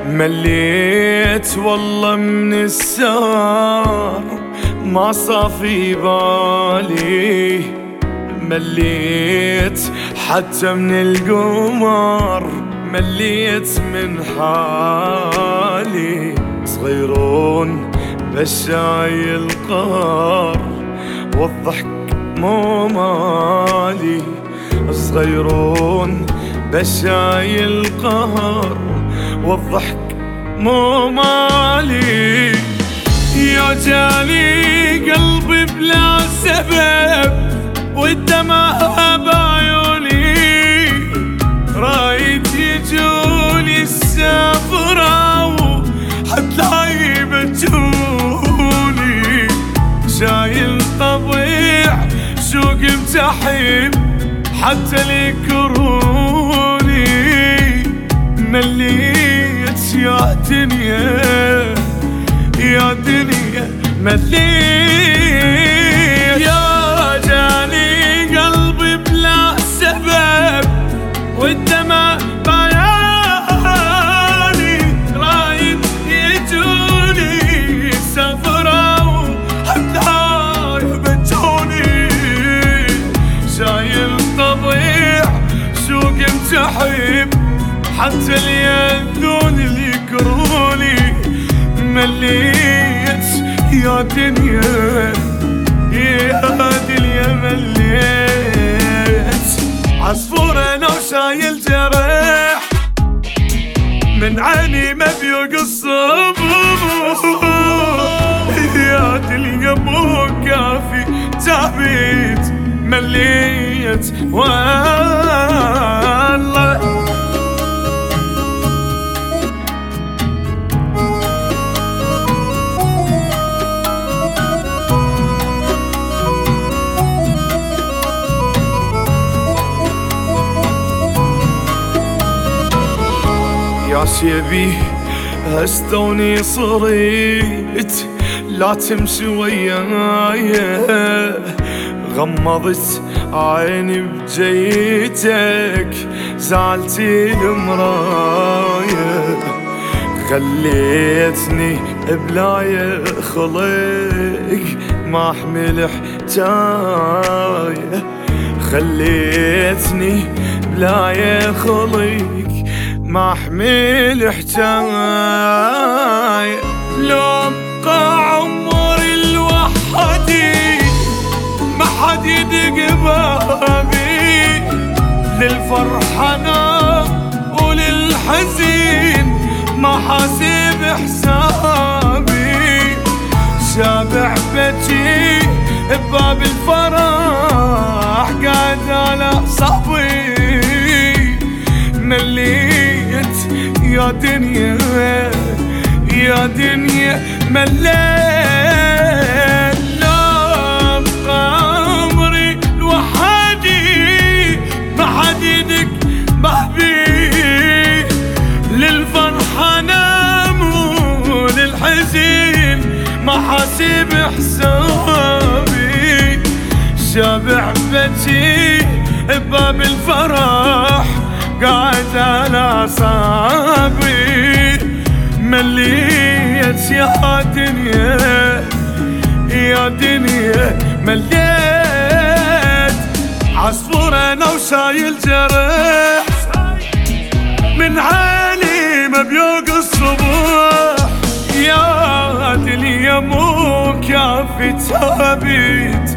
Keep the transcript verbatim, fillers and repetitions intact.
مليت والله من السهر ما صافي بالي، مليت حتى من القمر، مليت من حالي. صغيرون بس شايل قهر والضحك مو مالي، صغيرون بس شايل قهر والضحك مو مالي. يا جاني قلبي بلا سبب والدمع بعيوني، رايد يجوني السفرة وحتى يبجوني، شايل طبيع شوق متحب حتى ليكرهوني. مليت يا دنيا يا دنيا مليت، يا جاني قلبي بلا سبب والدمع بعيوني، رايد يجوني سفرة وحتى يبجوني، شايل طبيع شوق متحب حتى اليذون اللي يكرهوني. مليت يا دنيا يا دنيا مليت، عصفور انا وشايل جرح من عيني ما بيقص يا دنيا مو كافي تعبيت. مليت والله يا شيبي هستوني صريت لا تمشي وياي، غمضت عيني بجيتك زعلتي المراية، خليتني بلاية خلق ما احمل حجاية، خليتني بلاية خلق ما احمل حجاية. لو بقى عمري لوحدي ما حد يدق بابي، للفرحة انا وللحزين ما حاسب حسابي، شابع بجي بباب الفرح قاعد على صعبي. مليت يا دنيا يا دنيا مليت، لا بقى عمري لوحدي ما حد يدق بابي، للفرحة انام وللحزين ما حاسب حسابي، شابع بجي بباب الفرح قاعد على صعبي. مليت يا دنيا يا دنيا مليت، عصفور انا وشايل جرح من عيني ما بيوقف الصبح، يا دنيا مو كافي تعبيت.